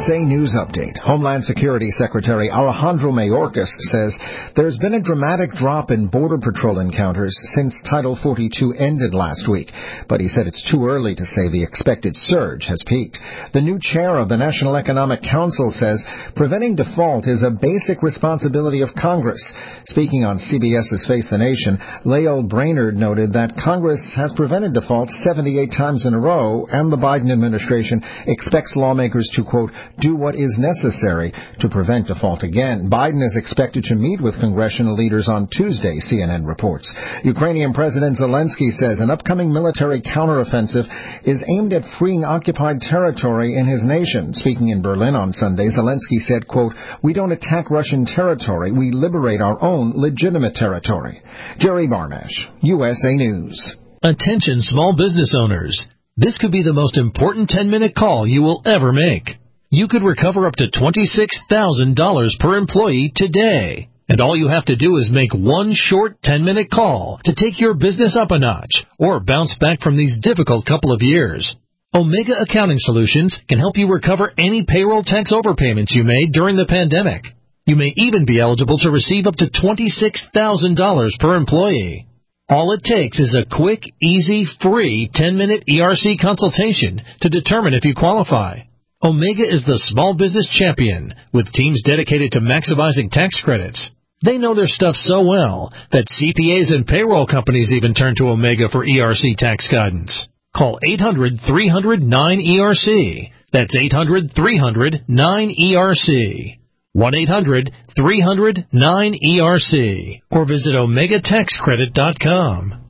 USA News Update. Homeland Security Secretary Alejandro Mayorkas says there's been a dramatic drop in Border Patrol encounters since Title 42 ended last week, but he said it's too early to say the expected surge has peaked. The new chair of the National Economic Council says preventing default is a basic responsibility of Congress. Speaking on CBS's Face the Nation, Lael Brainerd noted that Congress has prevented default 78 times in a row, and the Biden administration expects lawmakers to, quote, do what is necessary to prevent default again. Biden is expected to meet with congressional leaders on Tuesday, CNN reports. Ukrainian President Zelensky says an upcoming military counteroffensive is aimed at freeing occupied territory in his nation. Speaking in Berlin on Sunday, Zelensky said, quote, we don't attack Russian territory, we liberate our own legitimate territory. Jerry Barmash, USA News. Attention small business owners. This could be the most important 10-minute call you will ever make. You could recover up to $26,000 per employee today. And all you have to do is make one short 10-minute call to take your business up a notch or bounce back from these difficult couple of years. Omega Accounting Solutions can help you recover any payroll tax overpayments you made during the pandemic. You may even be eligible to receive up to $26,000 per employee. All it takes is a quick, easy, free 10-minute ERC consultation to determine if you qualify. Omega is the small business champion with teams dedicated to maximizing tax credits. They know their stuff so well that CPAs and payroll companies even turn to Omega for ERC tax guidance. Call 800-300-9ERC. That's 800-300-9ERC. 1-800-300-9ERC or visit OmegaTaxCredit.com.